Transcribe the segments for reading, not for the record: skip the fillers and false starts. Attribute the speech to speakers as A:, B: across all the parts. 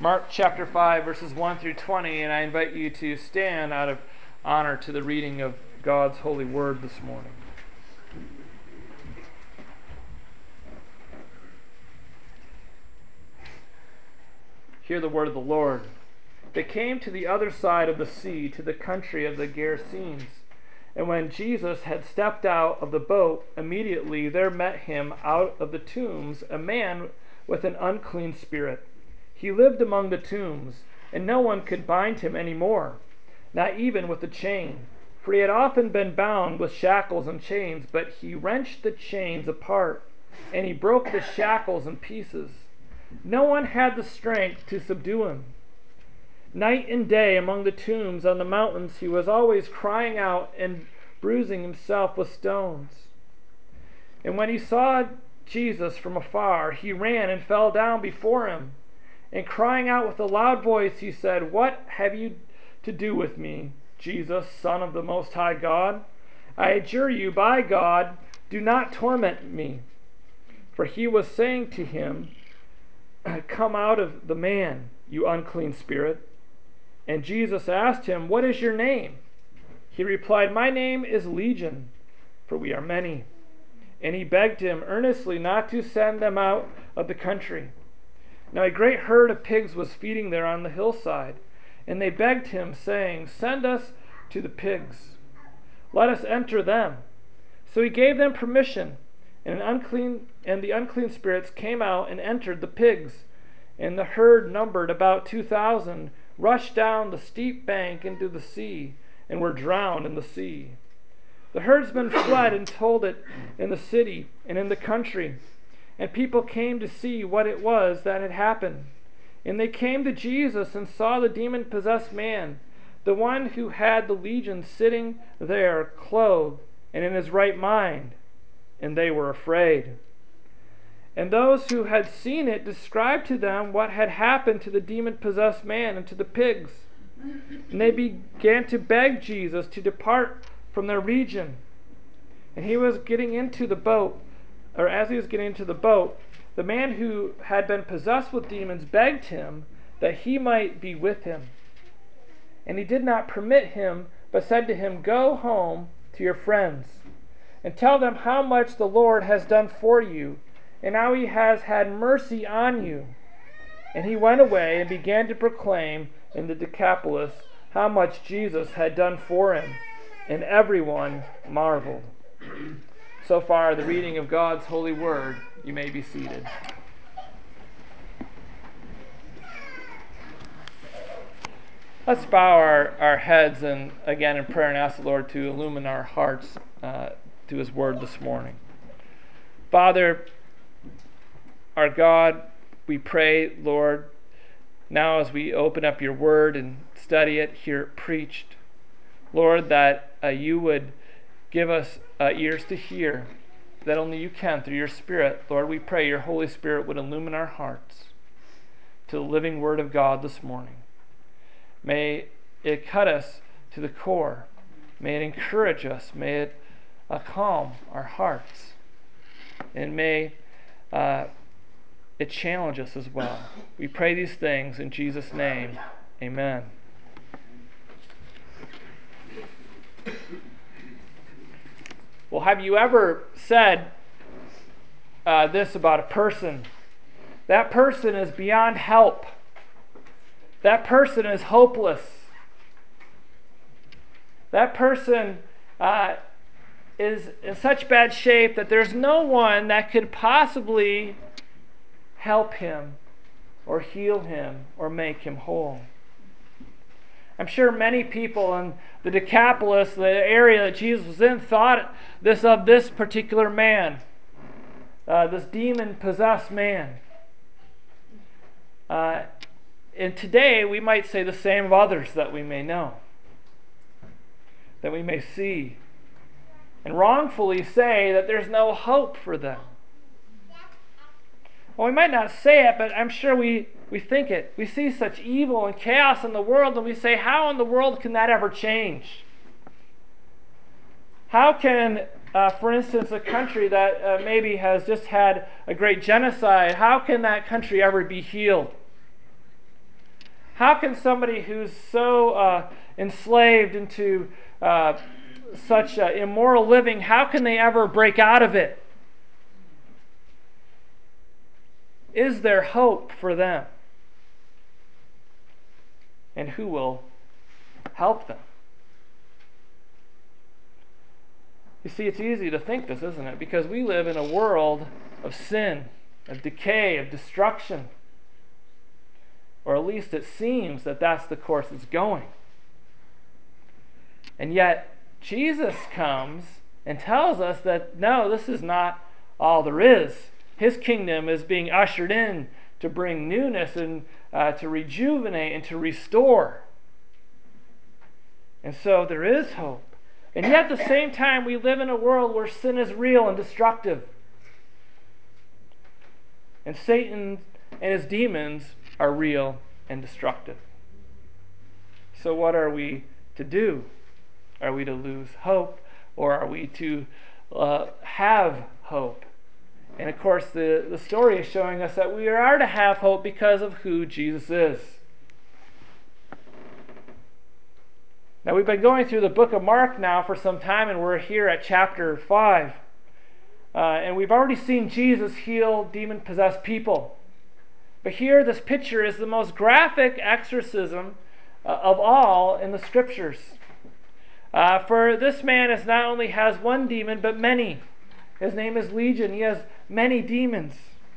A: Mark chapter 5, verses 1 through 20, and I invite you to stand out of honor to the reading of God's holy word this morning. Hear the word of the Lord. They came to the other side of the sea, to the country of the Gerasenes. And when Jesus had stepped out of the boat, immediately there met him out of the tombs a man with an unclean spirit. He lived among the tombs, and no one could bind him any more, not even with a chain. For he had often been bound with shackles and chains, but he wrenched the chains apart, and he broke the shackles in pieces. No one had the strength to subdue him. Night and day among the tombs on the mountains he was always crying out and bruising himself with stones. And when he saw Jesus from afar, he ran and fell down before him. And crying out with a loud voice, he said, "What have you to do with me, Jesus, Son of the Most High God? I adjure you by God, do not torment me." For he was saying to him, "Come out of the man, you unclean spirit." And Jesus asked him, "What is your name?" He replied, "My name is Legion, for we are many." And he begged him earnestly not to send them out of the country. Now a great herd of pigs was feeding there on the hillside, and they begged him, saying, "Send us to the pigs. Let us enter them." So he gave them permission, and the unclean spirits came out and entered the pigs. And the herd, numbered about 2,000, rushed down the steep bank into the sea, and were drowned in the sea. The herdsmen fled and told it in the city and in the country, and people came to see what it was that had happened. And they came to Jesus and saw the demon-possessed man, the one who had the legion, sitting there, clothed and in his right mind, and they were afraid. And those who had seen it described to them what had happened to the demon-possessed man and to the pigs. And they began to beg Jesus to depart from their region. And he was getting into the boat, or as he was getting into the boat, the man who had been possessed with demons begged him that he might be with him. And he did not permit him, but said to him, "Go home to your friends, and tell them how much the Lord has done for you, and how he has had mercy on you." And he went away and began to proclaim in the Decapolis how much Jesus had done for him, and everyone marveled. So far, the reading of God's holy word. You may be seated. Let's bow our heads and again in prayer and ask the Lord to illumine our hearts to his word this morning. Father, our God, we pray, Lord, now as we open up your word and study it, hear it preached, Lord, that you would give us ears to hear, that only you can through your Spirit. Lord, we pray your Holy Spirit would illumine our hearts to the living word of God this morning. May it cut us to the core. May it encourage us. May it calm our hearts. And may it challenge us as well. We pray these things in Jesus' name. Amen. Well, have you ever said this about a person? That person is beyond help. That person is hopeless. That person is in such bad shape that there's no one that could possibly help him or heal him or make him whole. I'm sure many people in the Decapolis, the area that Jesus was in, thought this of this particular man, this demon-possessed man. And today we might say the same of others that we may know, that we may see, and wrongfully say that there's no hope for them. Well, we might not say it, but I'm sure we think it. We see such evil and chaos in the world, and we say, how in the world can that ever change? How can, for instance, a country that maybe has just had a great genocide, how can that country ever be healed? How can somebody who's so enslaved into such immoral living, how can they ever break out of it? Is there hope for them? And who will help them? You see, it's easy to think this, isn't it? Because we live in a world of sin, of decay, of destruction. Or at least it seems that that's the course it's going. And yet, Jesus comes and tells us that no, this is not all there is. His kingdom is being ushered in to bring newness and to rejuvenate and to restore. And so there is hope. And yet at the same time, we live in a world where sin is real and destructive. And Satan and his demons are real and destructive. So what are we to do? Are we to lose hope, or are we to have hope? And of course, the story is showing us that we are to have hope because of who Jesus is. Now, we've been going through the book of Mark now for some time, and we're here at chapter 5. And we've already seen Jesus heal demon-possessed people. But here, this picture is the most graphic exorcism of all in the Scriptures. For this man not only has one demon, but many. His name is Legion. He has many demons.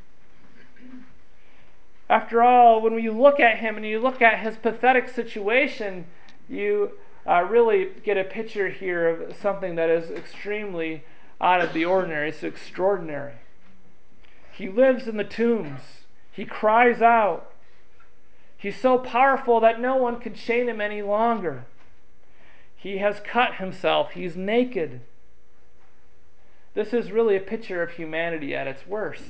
A: After all, when you look at him and you look at his pathetic situation, you really get a picture here of something that is extremely out of the ordinary. It's extraordinary. He lives in the tombs. He cries out. He's so powerful that no one can chain him any longer. He has cut himself. He's naked. This is really a picture of humanity at its worst.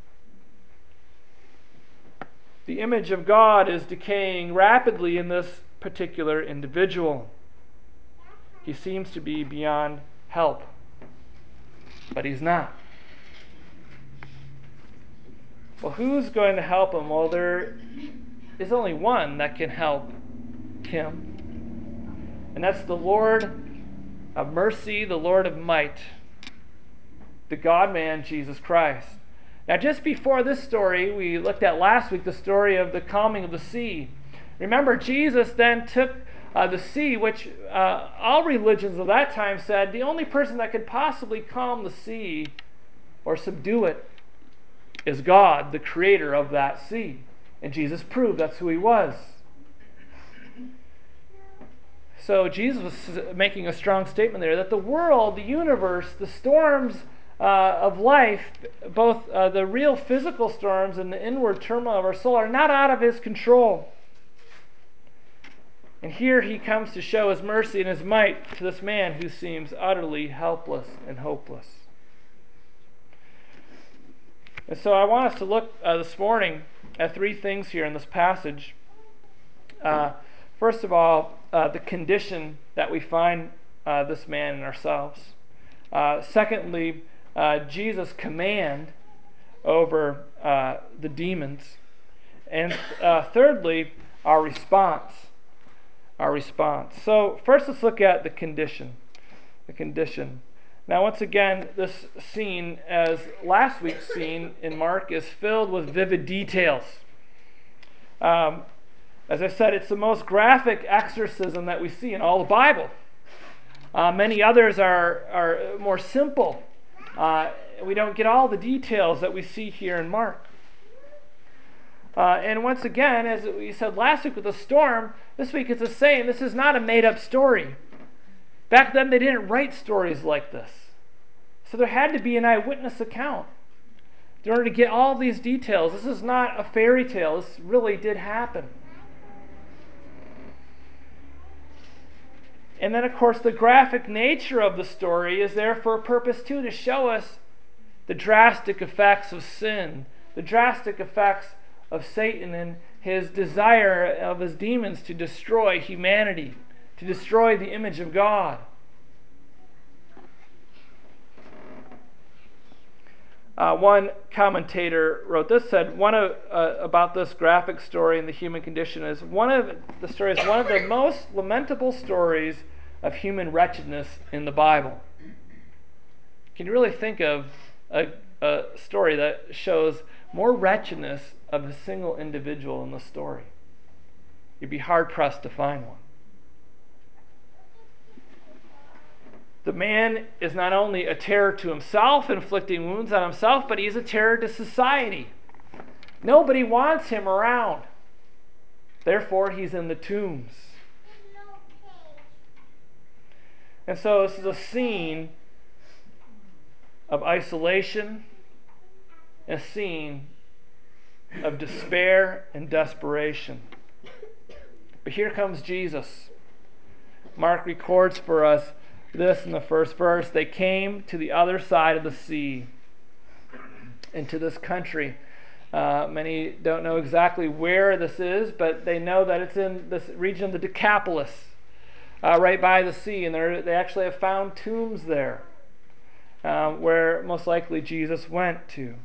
A: The image of God is decaying rapidly in this particular individual. He seems to be beyond help, but he's not. Well, who's going to help him? Well, there is only one that can help him, and that's the Lord of mercy, the Lord of might, the God-man, Jesus Christ. Now, just before this story, we looked at last week the story of the calming of the sea. Remember, Jesus then took the sea, which all religions of that time said the only person that could possibly calm the sea or subdue it is God, the creator of that sea. And Jesus proved that's who he was. So Jesus was making a strong statement there that the world, the universe, the storms of life, both the real physical storms and the inward turmoil of our soul, are not out of his control. And here he comes to show his mercy and his might to this man who seems utterly helpless and hopeless. And so I want us to look this morning at three things here in this passage. First of all, the condition that we find this man and ourselves. Secondly, Jesus' command over the demons. And thirdly, our response. Our response. So first let's look at the condition. The condition. Now once again, this scene, as last week's scene in Mark, is filled with vivid details. As I said, it's the most graphic exorcism that we see in all the Bible. Many others are more simple. We don't get all the details that we see here in Mark. And once again, as we said last week with the storm, this week it's the same. This is not a made-up story. Back then they didn't write stories like this. So there had to be an eyewitness account in order to get all these details. This is not a fairy tale. This really did happen. And then, of course, the graphic nature of the story is there for a purpose, too, to show us the drastic effects of sin, the drastic effects of Satan and his desire of his demons to destroy humanity, to destroy the image of God. One commentator wrote this, said about this graphic story in the human condition is one of the most lamentable stories of human wretchedness in the Bible. Can you really think of a story that shows more wretchedness of a single individual in the story? You'd be hard-pressed to find one. The man is not only a terror to himself, inflicting wounds on himself, but he's a terror to society. Nobody wants him around. Therefore, he's in the tombs. And so this is a scene of isolation, a scene of despair and desperation. But here comes Jesus. Mark records for us this in the first verse. They came to the other side of the sea, into this country. Many don't know exactly where this is, but they know that it's in this region of the Decapolis, right by the sea, and they actually have found tombs there, where most likely Jesus went to.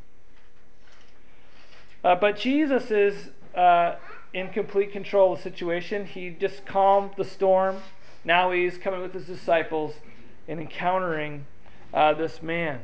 A: But Jesus is in complete control of the situation. He just calmed the storm. Now he's coming with his disciples and encountering this man.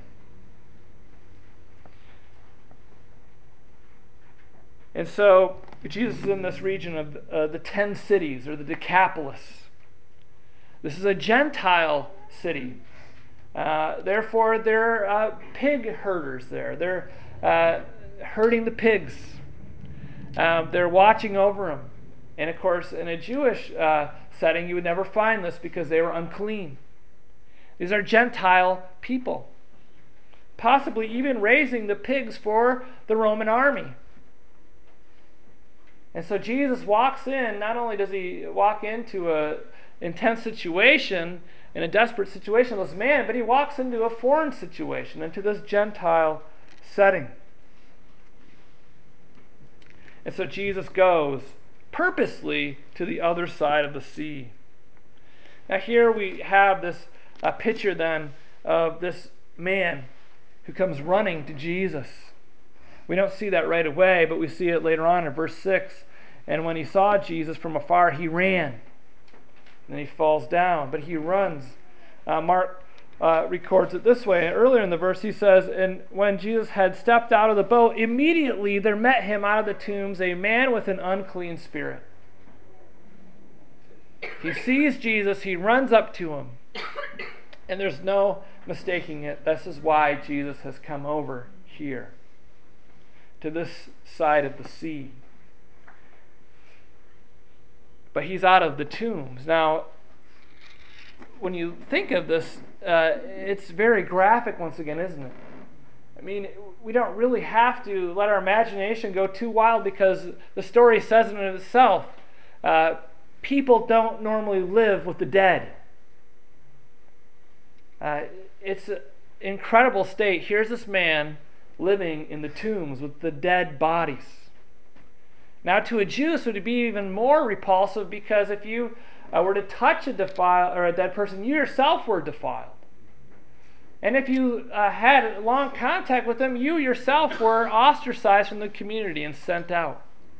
A: And so Jesus is in this region of the 10 cities, or the Decapolis. This is a Gentile city. Therefore, there are pig herders there. They're herding the pigs. They're watching over them. And of course, in a Jewish setting, you would never find this because they were unclean. These are Gentile people, possibly even raising the pigs for the Roman army. And so Jesus walks in. Not only does he walk into an intense situation, in a desperate situation with this man, but he walks into a foreign situation, into this Gentile setting. And so Jesus goes purposely to the other side of the sea. Now here we have this picture then of this man who comes running to Jesus. We don't see that right away, but we see it later on in verse 6. And when he saw Jesus from afar, he ran. And he falls down, but he runs. Mark records it this way. Earlier in the verse he says, and when Jesus had stepped out of the boat, immediately there met him out of the tombs a man with an unclean spirit. He sees Jesus, he runs up to him, and there's no mistaking it. This is why Jesus has come over here, to this side of the sea. But he's out of the tombs. Now, when you think of this, it's very graphic once again, isn't it? I mean, we don't really have to let our imagination go too wild because the story says in itself, people don't normally live with the dead. It's an incredible state. Here's this man living in the tombs with the dead bodies. Now, to a Jew, this would be even more repulsive because if you were to touch a dead person, you yourself were defiled. And if you had long contact with them, you yourself were ostracized from the community and sent out.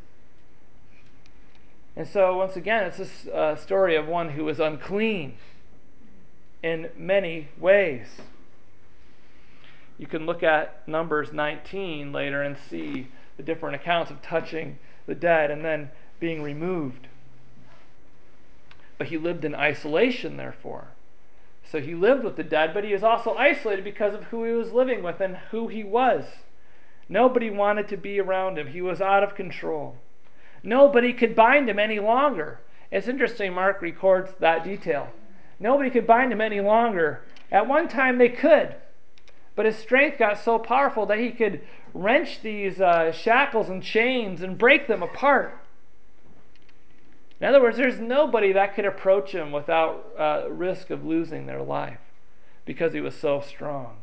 A: And so, once again, it's this story of one who was unclean in many ways. You can look at Numbers 19 later and see the different accounts of touching the dead and then being removed. But he lived in isolation, therefore. So he lived with the dead, but he was also isolated because of who he was living with and who he was. Nobody wanted to be around him. He was out of control. Nobody could bind him any longer. It's interesting, Mark records that detail. Nobody could bind him any longer. At one time they could, but his strength got so powerful that he could wrench these shackles and chains and break them apart. In other words, there's nobody that could approach him without risk of losing their life because he was so strong.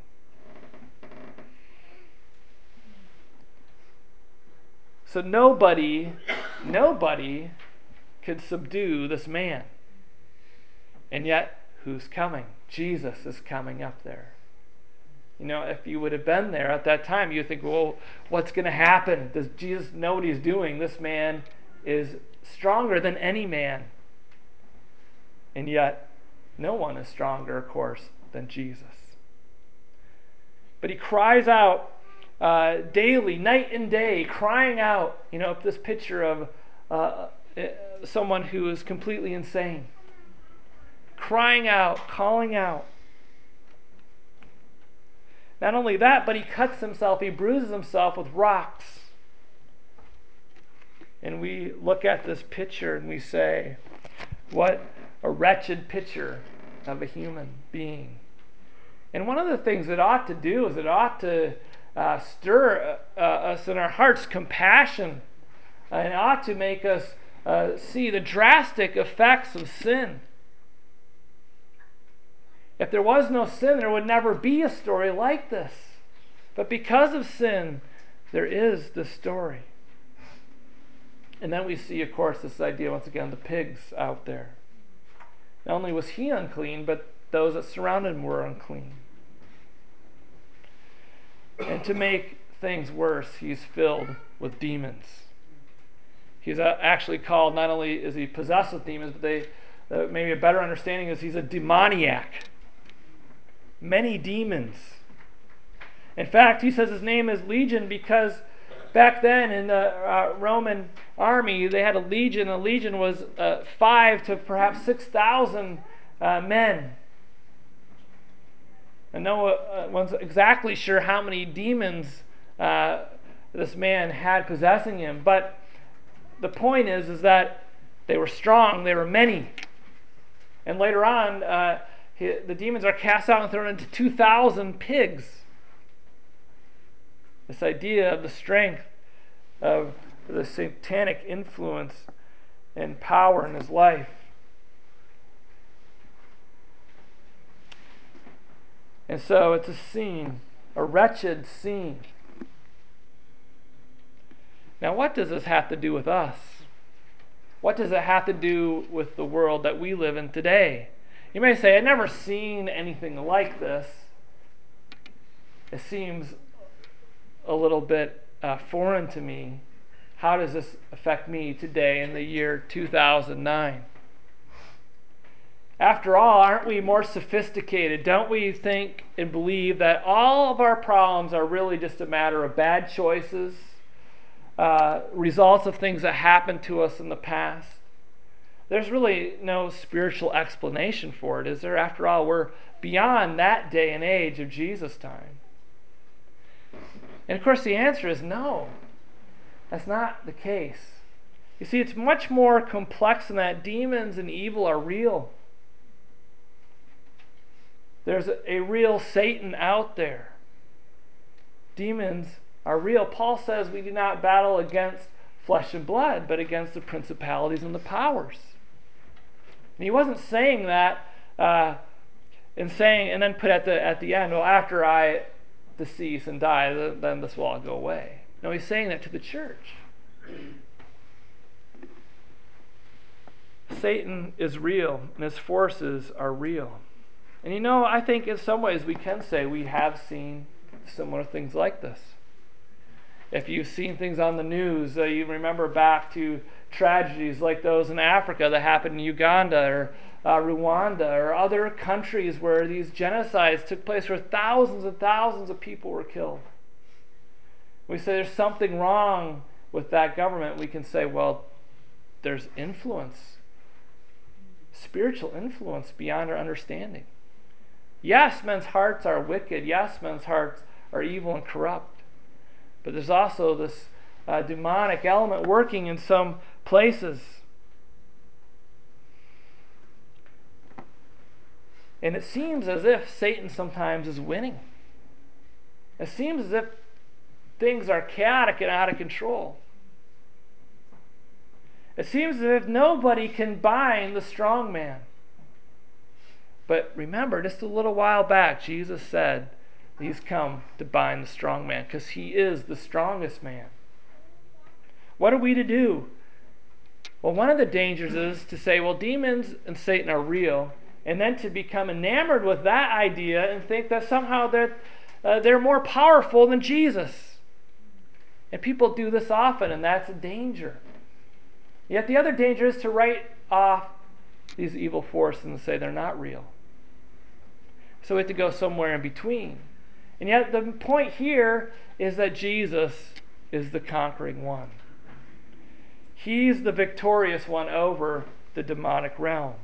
A: So nobody could subdue this man. And yet, who's coming? Jesus is coming up there. If you would have been there at that time, you think, well, what's going to happen? Does Jesus know what he's doing? This man is stronger than any man. And yet, no one is stronger, of course, than Jesus. But he cries out daily, night and day, crying out. This picture of someone who is completely insane. Crying out, calling out. Not only that, but he cuts himself, he bruises himself with rocks. And we look at this picture and we say, what a wretched picture of a human being. And one of the things it ought to do is it ought to stir us in our hearts compassion. And it ought to make us see the drastic effects of sin. If there was no sin, there would never be a story like this. But because of sin, there is this story. And then we see, of course, this idea, once again, the pigs out there. Not only was he unclean, but those that surrounded him were unclean. And to make things worse, he's filled with demons. He's actually called, not only is he possessed with demons, but maybe a better understanding is he's a demoniac. Many demons. In fact, he says his name is Legion because back then in the Roman army, they had a legion. A legion was 5 to perhaps 6,000 men. And no one's exactly sure how many demons this man had possessing him. But the point is that they were strong, they were many. And later on, the demons are cast out and thrown into 2,000 pigs. This idea of the strength of the satanic influence and power in his life. And so it's a scene, a wretched scene. Now, what does this have to do with us? What does it have to do with the world that we live in today? You may say, I've never seen anything like this. It seems a little bit foreign to me. How does this affect me today in the year 2009? After all, aren't we more sophisticated? Don't we think and believe that all of our problems are really just a matter of bad choices, results of things that happened to us in the past? There's really no spiritual explanation for it, is there? After all, we're beyond that day and age of Jesus' time. And of course the answer is no. That's not the case. You see, it's much more complex than that. Demons and evil are real. There's a real Satan out there. Demons are real. Paul says we do not battle against flesh and blood, but against the principalities and the powers. And he wasn't saying that and then put at the end, well, after I decease and die, then this will all go away. No, he's saying that to the church. Satan is real, and his forces are real. And I think in some ways we can say we have seen similar things like this. If you've seen things on the news, you remember back to tragedies like those in Africa that happened in Uganda or Rwanda or other countries where these genocides took place where thousands and thousands of people were killed. We say there's something wrong with that government. We can say, well, there's influence, spiritual influence beyond our understanding. Yes, men's hearts are wicked. Yes, men's hearts are evil and corrupt. But there's also this demonic element working in some places. And it seems as if Satan sometimes is winning. It seems as if things are chaotic and out of control. It seems as if nobody can bind the strong man. But remember, just a little while back, Jesus said he's come to bind the strong man because he is the strongest man. What are we to do? Well, one of the dangers is to say, well, demons and Satan are real, and then to become enamored with that idea and think that somehow they're more powerful than Jesus. And people do this often, and that's a danger. Yet the other danger is to write off these evil forces and say they're not real. So we have to go somewhere in between. And yet the point here is that Jesus is the conquering one. He's the victorious one over the demonic realm.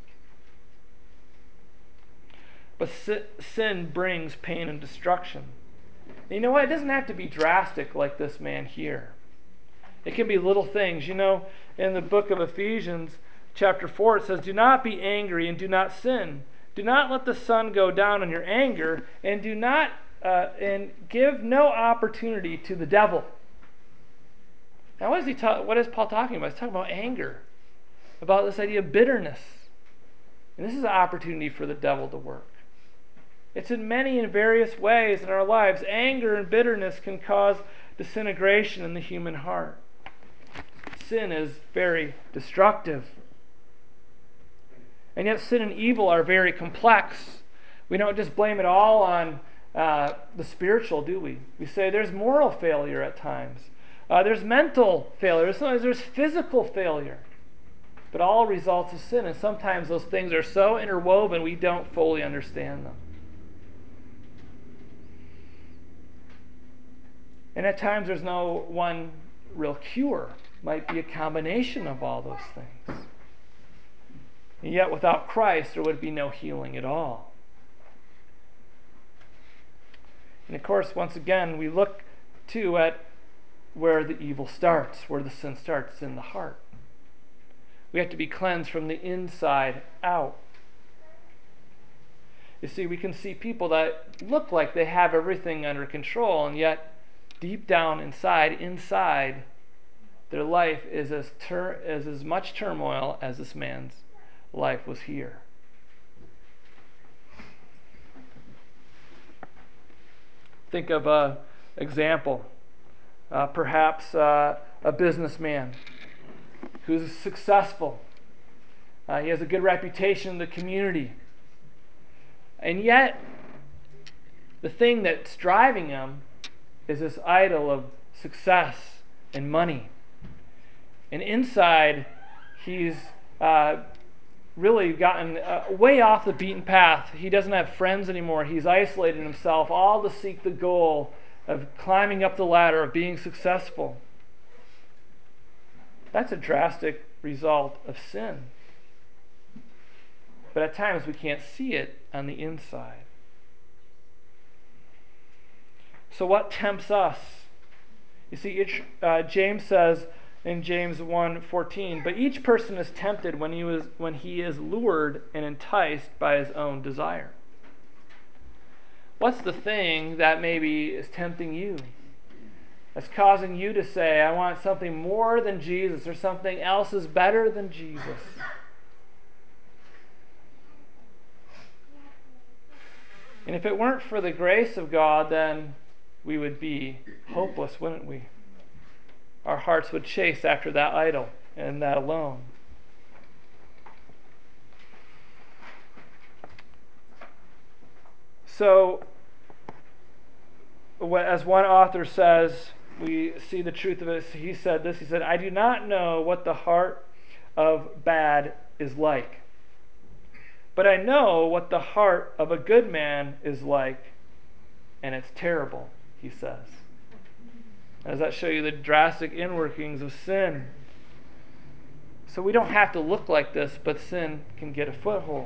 A: But sin brings pain and destruction. And you know what? It doesn't have to be drastic like this man here. It can be little things. You know, in the book of Ephesians, chapter 4, it says, "Do not be angry and do not sin. Do not let the sun go down on your anger, and do not and give no opportunity to the devil." Now, what is Paul talking about? He's talking about anger, about this idea of bitterness. And this is an opportunity for the devil to work. It's in many and various ways in our lives. Anger and bitterness can cause disintegration in the human heart. Sin is very destructive. And yet sin and evil are very complex. We don't just blame it all on the spiritual, do we? We say there's moral failure at times. There's mental failure. Sometimes there's physical failure. But all results of sin. And sometimes those things are so interwoven we don't fully understand them. And at times there's no one real cure. Might be a combination of all those things. And yet without Christ there would be no healing at all. And of course, once again, we look too at where the evil starts, where the sin starts, in the heart. We have to be cleansed from the inside out. You see, we can see people that look like they have everything under control, and yet deep down inside, their life is as much turmoil as this man's life was here. Think of an example. Perhaps a businessman who's successful. He has a good reputation in the community. And yet, the thing that's driving him is this idol of success and money. And inside, he's really gotten way off the beaten path. He doesn't have friends anymore. He's isolated himself, all to seek the goal of climbing up the ladder, of being successful. That's a drastic result of sin. But at times we can't see it on the inside. So what tempts us? You see, James says in James 1:14, "But each person is tempted when he is lured and enticed by his own desire." What's the thing that maybe is tempting you? That's causing you to say, I want something more than Jesus, or something else is better than Jesus. And if it weren't for the grace of God, then we would be hopeless, wouldn't we? Our hearts would chase after that idol and that alone. So, as one author says, we see the truth of it. He said this, he said, "I do not know what the heart of bad is like, but I know what the heart of a good man is like, and it's terrible," he says. Does that show you the drastic inworkings of sin? So we don't have to look like this, but sin can get a foothold.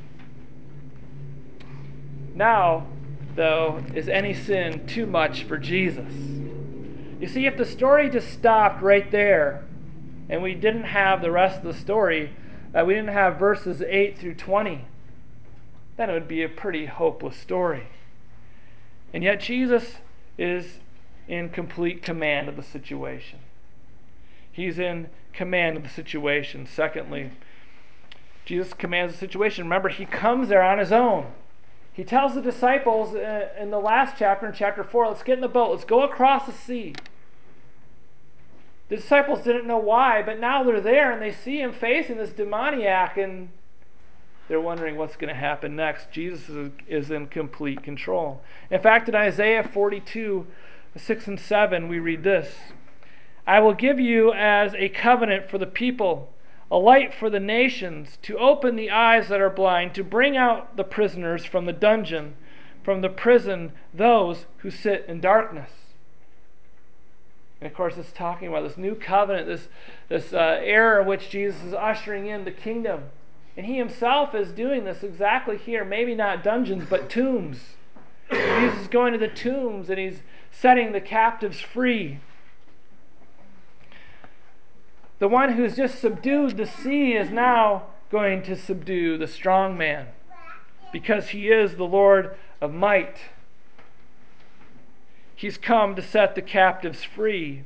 A: Now, though, is any sin too much for Jesus? You see, if the story just stopped right there, and we didn't have the rest of the story, we didn't have verses 8 through 20, then it would be a pretty hopeless story. And yet Jesus is in complete command of the situation. He's in command of the situation. Secondly, Jesus commands the situation. Remember, he comes there on his own. He tells the disciples in the last chapter, in chapter 4, let's get in the boat, let's go across the sea. The disciples didn't know why, but now they're there and they see him facing this demoniac, and they're wondering what's going to happen next. Jesus is in complete control. In fact, in Isaiah 42, 6 and 7, we read this: I will give you as a covenant for the people, a light for the nations, to open the eyes that are blind, to bring out the prisoners from the dungeon, from the prison, those who sit in darkness. And of course, it's talking about this new covenant, this era in which Jesus is ushering in the kingdom. And he himself is doing this exactly here. Maybe not dungeons, but tombs. Jesus is going to the tombs and he's setting the captives free. The one who's just subdued the sea is now going to subdue the strong man, because he is the Lord of might. He's come to set the captives free.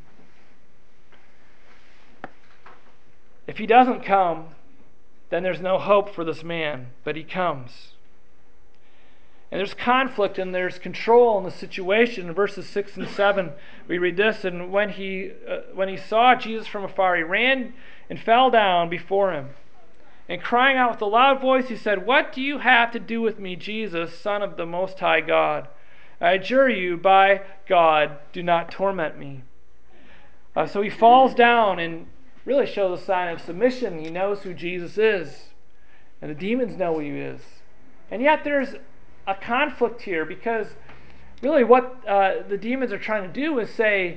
A: If he doesn't come, then there's no hope for this man, but he comes. And there's conflict and there's control in the situation. In verses 6 and 7, we read this: and when he saw Jesus from afar, he ran and fell down before him. And crying out with a loud voice, he said, "What do you have to do with me, Jesus, Son of the Most High God? I adjure you, by God, do not torment me." So he falls down and really shows a sign of submission. He knows who Jesus is. And the demons know who he is. And yet there's a conflict here, because really what the demons are trying to do is say,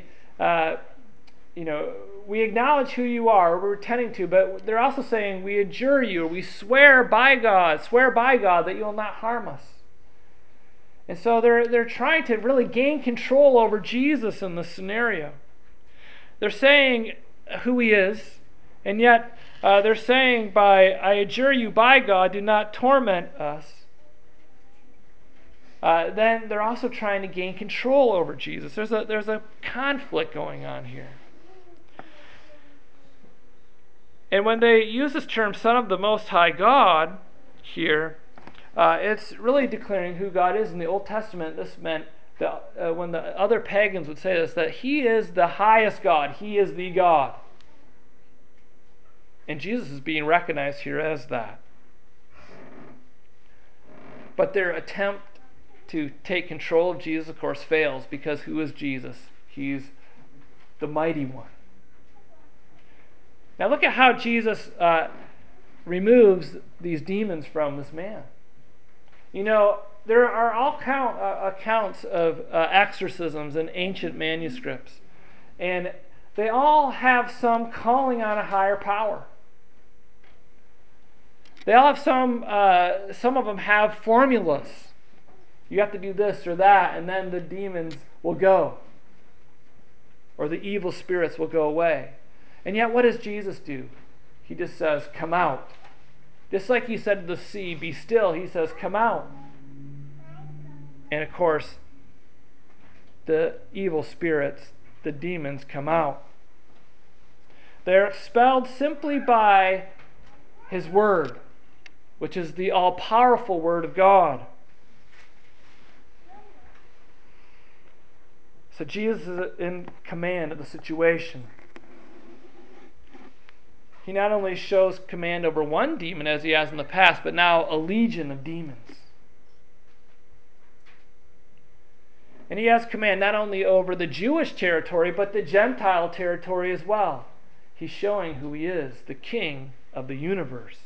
A: we acknowledge who you are, we're tending to, but they're also saying, we adjure you, or we swear by God that you will not harm us. And so they're trying to really gain control over Jesus in this scenario. They're saying who he is, and yet they're saying, I adjure you by God, do not torment us. Then they're also trying to gain control over Jesus. There's a conflict going on here. And when they use this term, Son of the Most High God, here, it's really declaring who God is. In the Old Testament, this meant that when the other pagans would say this, that he is the highest God, he is the God. And Jesus is being recognized here as that. But their attempt to take control of Jesus, of course, fails, because who is Jesus? He's the mighty one. Now look at how Jesus removes these demons from this man. There are all accounts of exorcisms in ancient manuscripts, and they all have some calling on a higher power. They all have some of them have formulas. You have to do this or that, and then the demons will go, or the evil spirits will go away. And yet what does Jesus do? He just says, come out. Just like he said to the sea, be still, he says, come out. And of course, the evil spirits, the demons, come out. They're expelled simply by his word, which is the all-powerful word of God. So Jesus is in command of the situation. He not only shows command over one demon as he has in the past, but now a legion of demons. And he has command not only over the Jewish territory, but the Gentile territory as well. He's showing who he is, the King of the universe.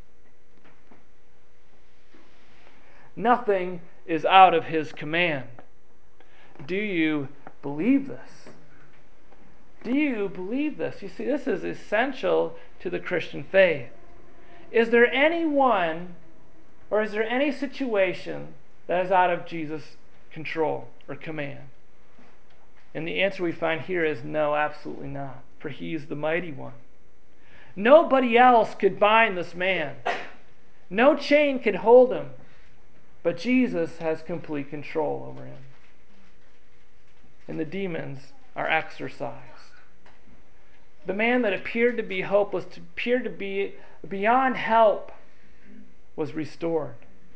A: Nothing is out of his command. Do you believe this? Do you believe this? You see, this is essential to the Christian faith. Is there anyone, or is there any situation that is out of Jesus' control or command? And the answer we find here is no, absolutely not. For he is the mighty one. Nobody else could bind this man. No chain could hold him. But Jesus has complete control over him. And the demons are exorcised. The man that appeared to be hopeless, appeared to be beyond help, was restored.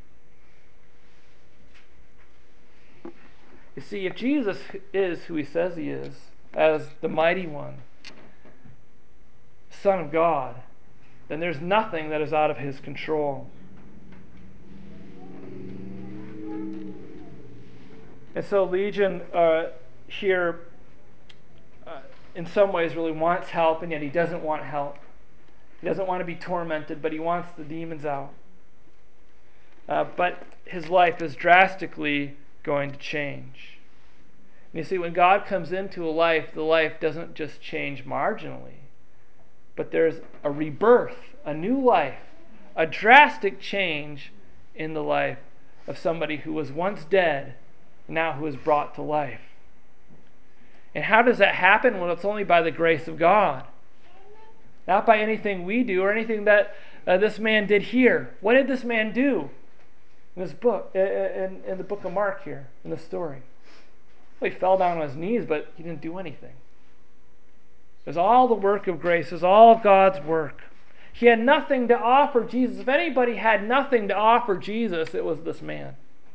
A: You see, if Jesus is who he says he is, as the mighty one, Son of God, then there's nothing that is out of his control. And so Legion here, in some ways, really wants help, and yet he doesn't want help. He doesn't want to be tormented, but he wants the demons out. But his life is drastically going to change. And you see, when God comes into a life, the life doesn't just change marginally, but there's a rebirth, a new life, a drastic change in the life of somebody who was once dead, now who is brought to life. And how does that happen? Well, it's only by the grace of God. Not by anything we do or anything that this man did here. What did this man do in this book, in the book of Mark here, in the story? Well, he fell down on his knees, but he didn't do anything. It was all the work of grace. It was all God's work. He had nothing to offer Jesus. If anybody had nothing to offer Jesus, it was this man.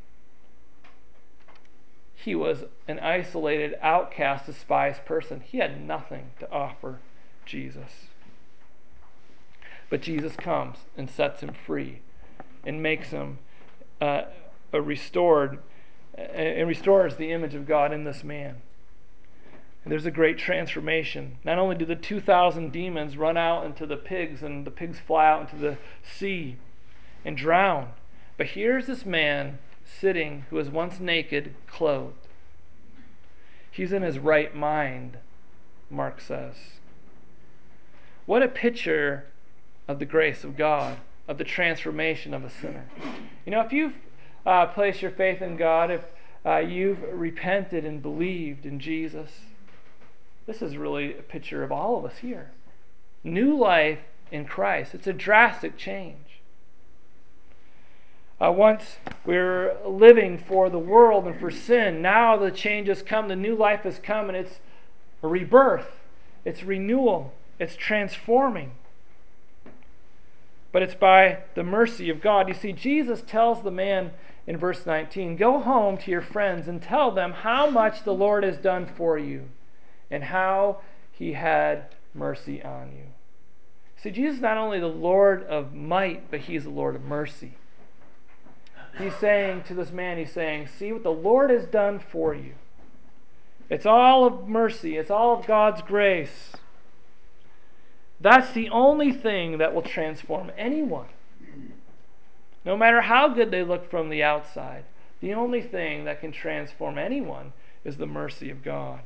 A: He was an isolated, outcast, despised person. He had nothing to offer Jesus. But Jesus comes and sets him free and makes him restored and restores the image of God in this man. And there's a great transformation. Not only do the 2,000 demons run out into the pigs and the pigs fly out into the sea and drown, but here's this man sitting who was once naked, clothed. He's in his right mind, Mark says. What a picture of the grace of God, of the transformation of a sinner. You know, if you've placed your faith in God, if you've repented and believed in Jesus, this is really a picture of all of us here. New life in Christ. It's a drastic change. Once we were living for the world and for sin. Now the change has come. The new life has come, and it's a rebirth. It's renewal. It's transforming. But it's by the mercy of God. You see, Jesus tells the man in verse 19, "Go home to your friends and tell them how much the Lord has done for you and how he had mercy on you." See, Jesus is not only the Lord of might, but he's the Lord of mercy. He's saying to this man, he's saying, see what the Lord has done for you. It's all of mercy. It's all of God's grace. That's the only thing that will transform anyone. No matter how good they look from the outside, the only thing that can transform anyone is the mercy of God.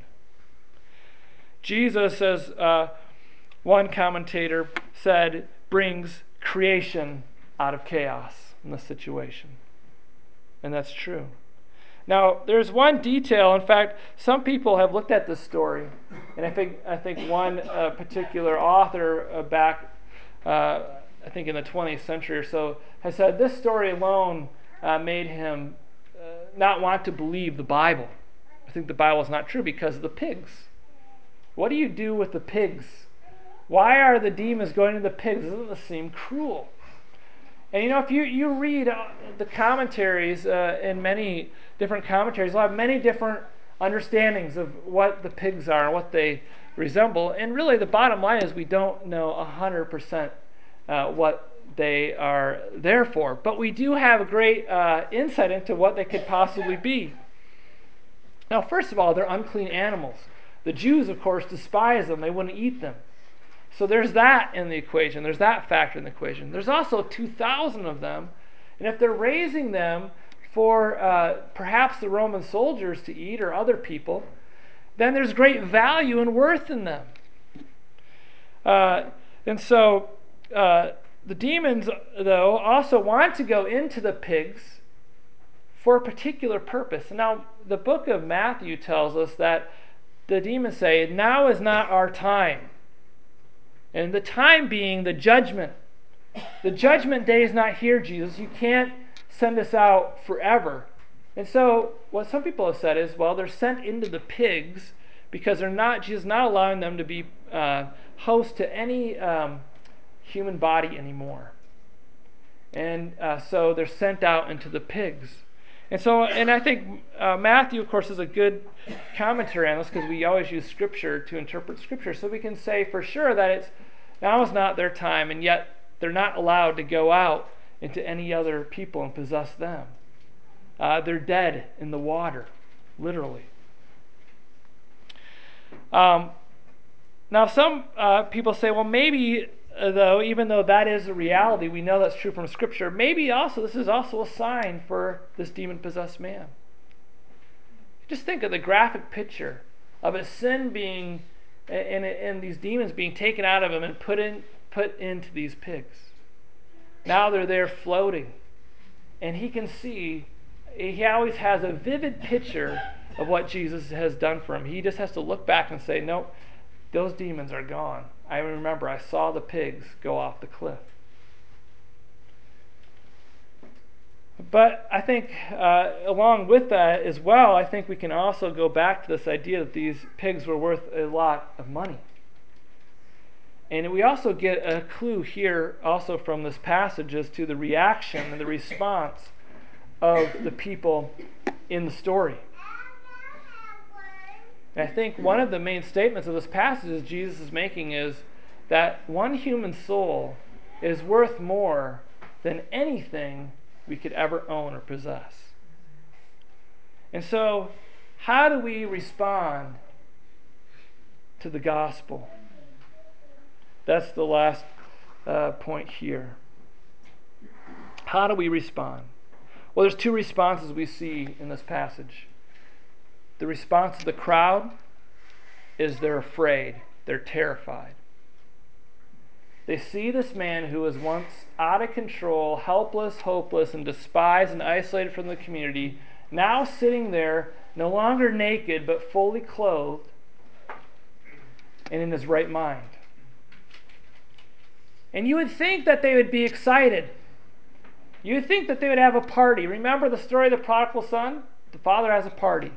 A: Jesus, as one commentator said, brings creation out of chaos in the situation. And that's true. Now, there's one detail. In fact, some people have looked at this story, and I think one particular author back, I think in the 20th century or so, has said this story alone made him not want to believe the Bible. I think the Bible is not true because of the pigs. What do you do with the pigs? Why are the demons going to the pigs? Doesn't this seem cruel? And you know, if you read the commentaries, in many different commentaries, they'll have many different understandings of what the pigs are and what they resemble. And really the bottom line is we don't know 100% what they are there for. But we do have a great insight into what they could possibly be. Now, first of all, they're unclean animals. The Jews, of course, despise them. They wouldn't eat them. So there's that in the equation. There's that factor in the equation. There's also 2,000 of them. And if they're raising them for perhaps the Roman soldiers to eat or other people, then there's great value and worth in them. And so the demons, though, also want to go into the pigs for a particular purpose. Now, the book of Matthew tells us that the demons say, now is not our time. And the time being the judgment. The judgment day is not here, Jesus. You can't send us out forever. And so what some people have said is, well, they're sent into the pigs because Jesus is not allowing them to be host to any human body anymore. And so they're sent out into the pigs. And I think Matthew, of course, is a good commentary on this because we always use Scripture to interpret Scripture. So we can say for sure that now is not their time, and yet they're not allowed to go out into any other people and possess them. They're dead in the water. literally. Now, some people say, well, maybe, though, even though that is a reality, we know that's true from Scripture, maybe also this is also a sign for this demon-possessed man. Just think of the graphic picture of his sin being, and these demons being taken out of him and put into these pigs. Now they're there floating. And he can see, he always has a vivid picture of what Jesus has done for him. He just has to look back and say, nope, those demons are gone. I remember I saw the pigs go off the cliff. But I think along with that as well, I think we can also go back to this idea that these pigs were worth a lot of money. And we also get a clue here also from this passage as to the reaction and the response of the people in the story. And I think one of the main statements of this passage Jesus is making is that one human soul is worth more than anything we could ever own or possess. And so, how do we respond to the gospel? That's the last point here. How do we respond? Well, there's two responses we see in this passage. The response of the crowd is they're afraid, they're terrified. They see this man who was once out of control, helpless, hopeless, and despised and isolated from the community, now sitting there, no longer naked, but fully clothed and in his right mind. And you would think that they would be excited. You would think that they would have a party. Remember the story of the prodigal son? The father has a party.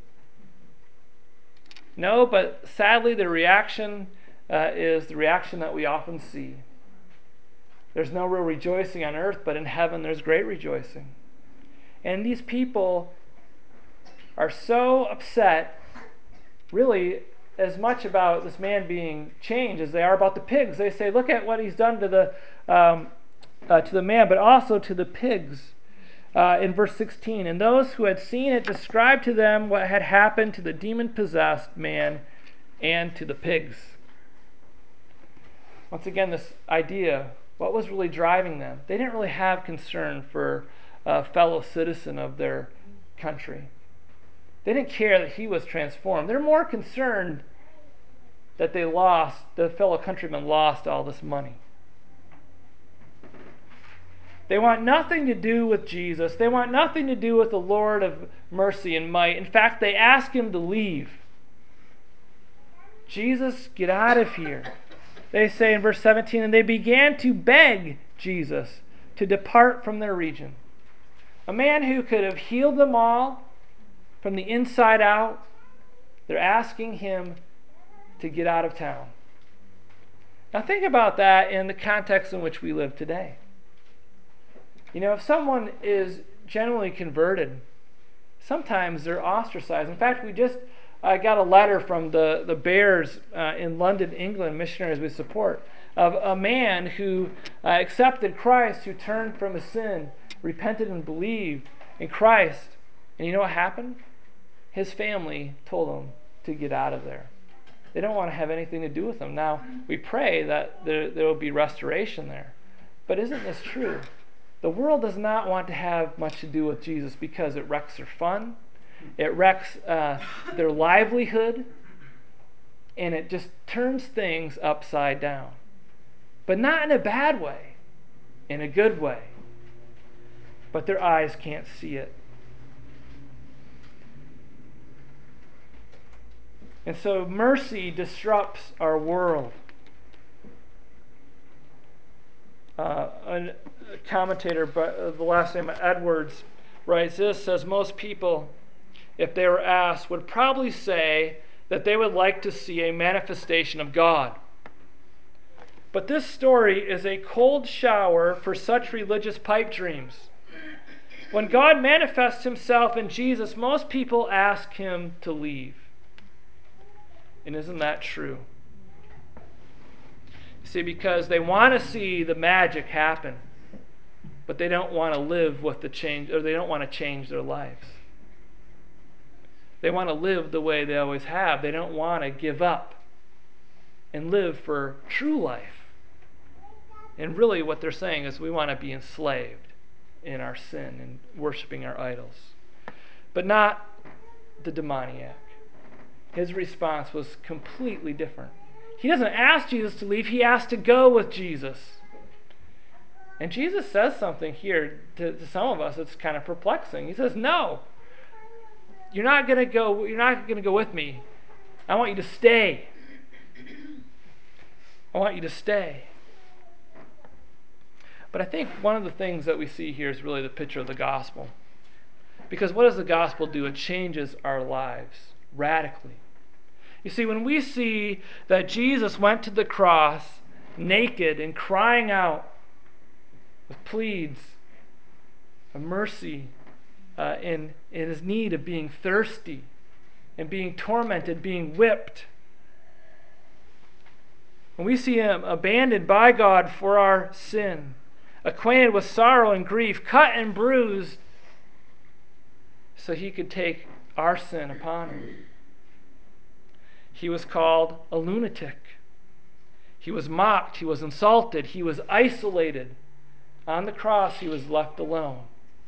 A: No, but sadly the reaction is the reaction that we often see. There's no real rejoicing on earth, but in heaven there's great rejoicing. And these people are so upset, really, as much about this man being changed as they are about the pigs. They say, look at what he's done to the man, but also to the pigs. In verse 16, and those who had seen it described to them what had happened to the demon-possessed man and to the pigs. Once again, this idea, what was really driving them? They didn't really have concern for a fellow citizen of their country. They didn't care that he was transformed. They're more concerned that the fellow countrymen lost all this money. They want nothing to do with Jesus. They want nothing to do with the Lord of mercy and might. In fact, they ask him to leave. Jesus, get out of here. They say in verse 17, and they began to beg Jesus to depart from their region. A man who could have healed them all from the inside out, they're asking him to get out of town. Now think about that in the context in which we live today. You know, if someone is genuinely converted, sometimes they're ostracized. In fact, we just got a letter from the Bears in London, England, missionaries we support, of a man who accepted Christ, who turned from his sin, repented and believed in Christ. And you know what happened? His family told him to get out of there. They don't want to have anything to do with him. Now, we pray that there will be restoration there. But isn't this true? The world does not want to have much to do with Jesus because it wrecks their fun, it wrecks their livelihood, and it just turns things upside down. But not in a bad way, in a good way. But their eyes can't see it. And so mercy disrupts our world. A commentator, the last name Edwards, writes this, says most people, if they were asked, would probably say that they would like to see a manifestation of God. But this story is a cold shower for such religious pipe dreams. When God manifests himself in Jesus, most people ask him to leave. And isn't that true? See, because they want to see the magic happen, but they don't want to live with the change, or they don't want to change their lives. They want to live the way they always have. They don't want to give up and live for true life. And really what they're saying is we want to be enslaved in our sin and worshiping our idols. But not the demoniac. His response was completely different. He doesn't ask Jesus to leave. He asks to go with Jesus. And Jesus says something here to some of us that's kind of perplexing. He says, no, you're not going to go. You're not going to go with me. I want you to stay. I want you to stay. But I think one of the things that we see here is really the picture of the gospel. Because what does the gospel do? It changes our lives radically. You see, when we see that Jesus went to the cross naked and crying out with pleads of mercy in his need of being thirsty and being tormented, being whipped, when we see him abandoned by God for our sin, acquainted with sorrow and grief, cut and bruised, so he could take our sin upon him. He was called a lunatic. He was mocked. He was insulted. He was isolated. On the cross, he was left alone.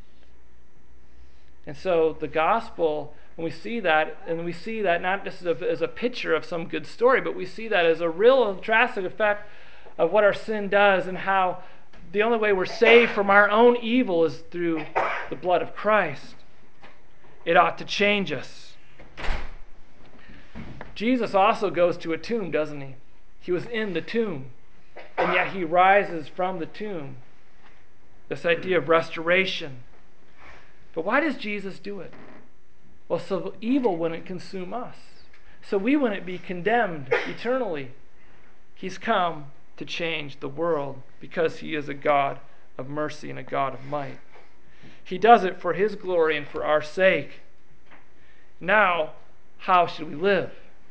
A: And so the gospel, when we see that, and we see that not just as a picture of some good story, but we see that as a real drastic effect of what our sin does and how the only way we're saved from our own evil is through the blood of Christ. It ought to change us. Jesus also goes to a tomb, doesn't he? He was in the tomb, and yet he rises from the tomb. This idea of restoration. But why does Jesus do it? Well, so evil wouldn't consume us, so we wouldn't be condemned eternally. He's come to change the world because he is a God of mercy and a God of might. He does it for his glory and for our sake. Now, how should we live?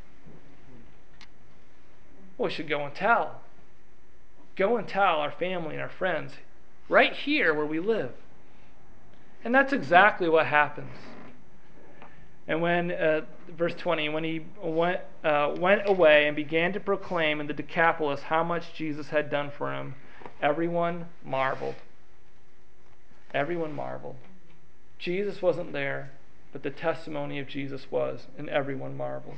A: Well, we should go and tell. Go and tell our family and our friends right here where we live. And that's exactly what happens. And when, verse 20, when he went away and began to proclaim in the Decapolis how much Jesus had done for him, everyone marveled. Everyone marveled. Jesus wasn't there, but the testimony of Jesus was, and everyone marveled.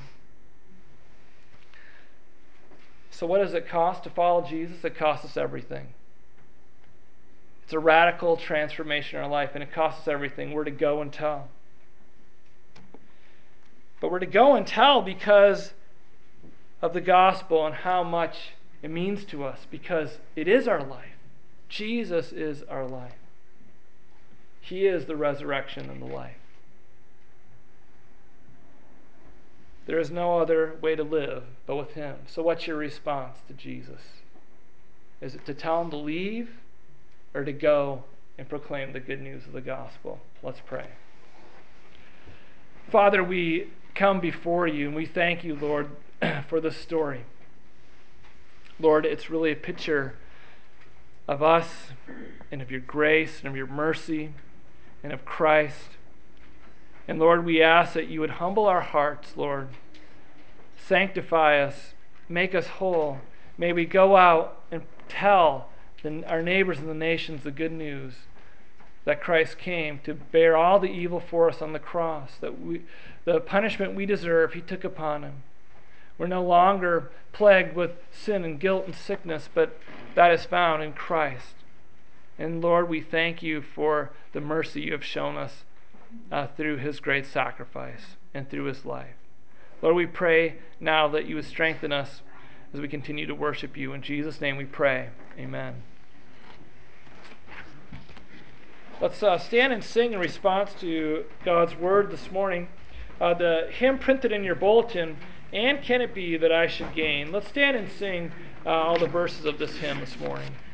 A: So what does it cost to follow Jesus? It costs us everything. It's a radical transformation in our life, and it costs us everything. We're to go and tell. But we're to go and tell because of the gospel and how much it means to us, because it is our life. Jesus is our life. He is the resurrection and the life. There is no other way to live but with him. So what's your response to Jesus? Is it to tell him to leave or to go and proclaim the good news of the gospel? Let's pray. Father, we come before you and we thank you, Lord, for this story. Lord, it's really a picture of us and of your grace and of your mercy and of Christ. And Lord, we ask that you would humble our hearts, Lord. Sanctify us. Make us whole. May we go out and tell our neighbors in the nations the good news that Christ came to bear all the evil for us on the cross, that the punishment we deserve, he took upon him. We're no longer plagued with sin and guilt and sickness, but that is found in Christ. And Lord, we thank you for the mercy you have shown us through his great sacrifice and through his life. Lord, we pray now that you would strengthen us as we continue to worship you. In Jesus' name we pray. Amen. Let's stand and sing in response to God's word this morning. The hymn printed in your bulletin, "And Can It Be That I Should Gain?" Let's stand and sing all the verses of this hymn this morning.